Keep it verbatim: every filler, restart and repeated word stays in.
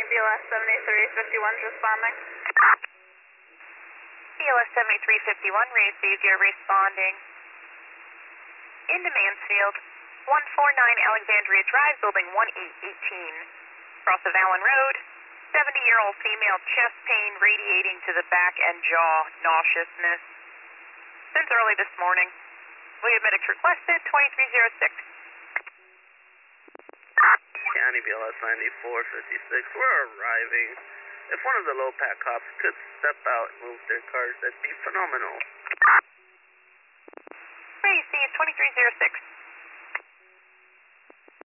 B L S seventy-three fifty-one is responding. B L S seventy-three fifty-one received, you're responding. Into Mansfield, one forty-nine Alexandria Drive, building one eight one eight. Cross of Allen Road, seventy-year-old female, chest pain radiating to the back and jaw, nauseousness. Since early this morning. William Medics requested, twenty-three oh six. County B L S ninety-four fifty-six, we're arriving. If one of the low-pack cops could step out and move their cars, that'd be phenomenal. Receive twenty-three oh six.